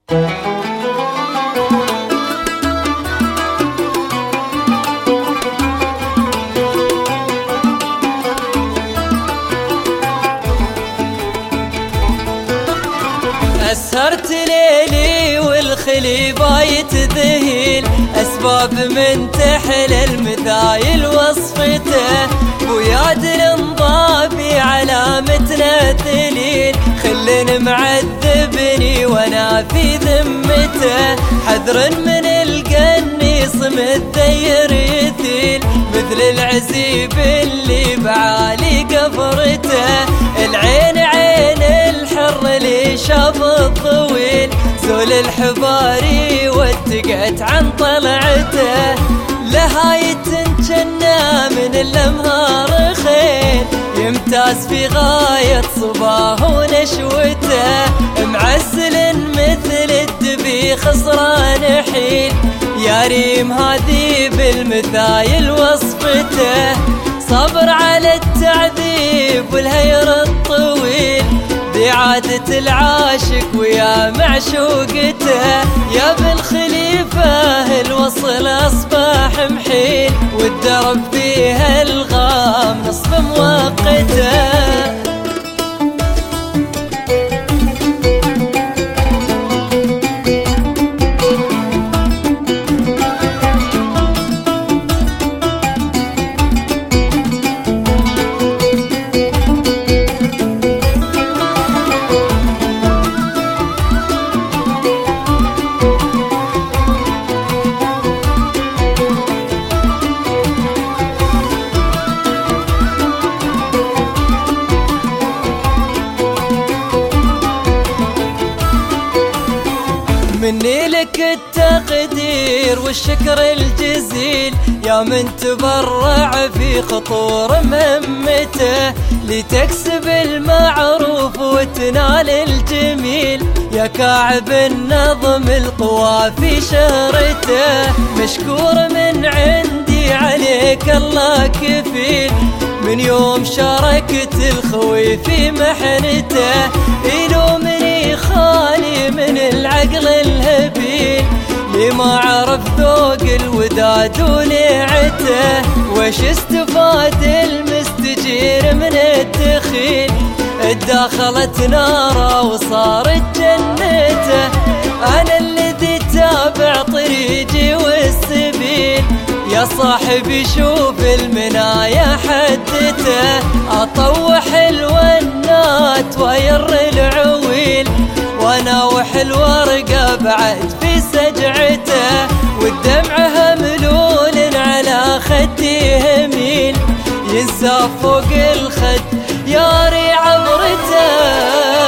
أسهرت ليلي والخلي بايت ذهيل، أسباب من تحل المثايل وصفته، وياد الانضابي علامتنا ثليل، خل معذبني وانا في ذمته، حذر من القنيص متذير يثيل، مثل العزيب اللي بعالي قفرته، العين عين الحر اللي شاف الطويل، زول الحباري واتقعت عن طلعته، لهاية جنة من الأمهار خيل، يمتاز في غاية صباه ونشوته، معزل مثل الدبي خسران حيل، يا ريم هذي بالمثايل وصفته، صبر على التعذيب والهير الطويل، ذي عادة العاشق ويا معشوقته، يا بالخليفة الوصل أصبح محيل، والدرب فيها الغام نصف مؤقته. مني لك التقدير والشكر الجزيل، يا من تبرع في خطور مهمته، لتكسب المعروف وتنال الجميل، يا كاعب النظم القوى في شهرته، مشكور من عندي عليك الله كفيل، من يوم شاركت الخوي في محنته، يلومني خالي من العقل الهبيل، لما عرف ذوق الوداد وليعته، وش استفاد المستجير من الدخيل، ادخلت ناره وصارت جنته، انا الذي تابع طريقي والسبيل، يا صاحبي شوف المنايا حدته، اطوح الونات وير العويل، وانا وحل الورقه بعد في سجعته، والدمع ملول على خدي هميل، ينسى فوق الخد ياري عبرته.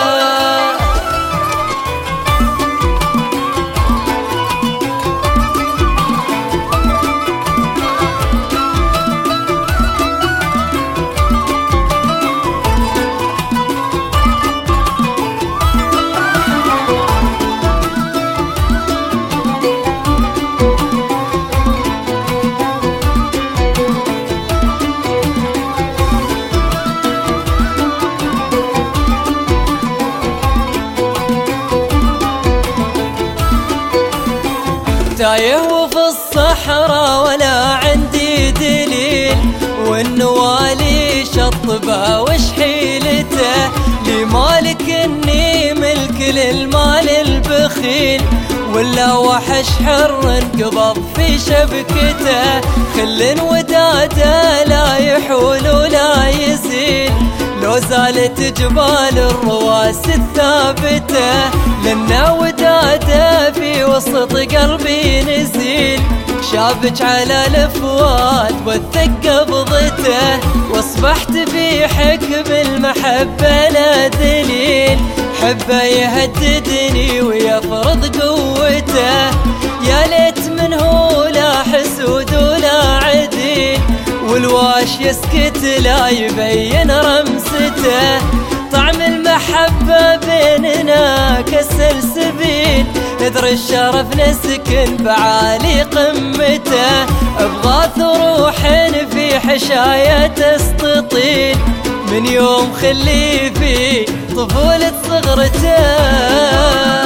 تايه وفي الصحراء ولا عندي دليل، والنوالي شطبه وش حيلته، لمالك اني ملك للمال البخيل، ولا وحش حر انقبض في شبكته، خل وداده لا يحول ولا يزيل، لو زالت جبال الرواس الثابته، لنا وداده في وسط قلبي نزيل، شابك على الفؤاد وثق قبضته، واصبحت في حكم المحبه لا دليل، حبه يهددني ويفرض قوته، يا ليت منه لا حسود ولا عديل، والواش يسكت لا يبين رمسته، طعم المحبة بيننا كالسلسبيل، نذر الشرف نسكن بعالي قمته، أبغاث روح في حشايا تستطيل، من يوم خلي في طفولة صغرته.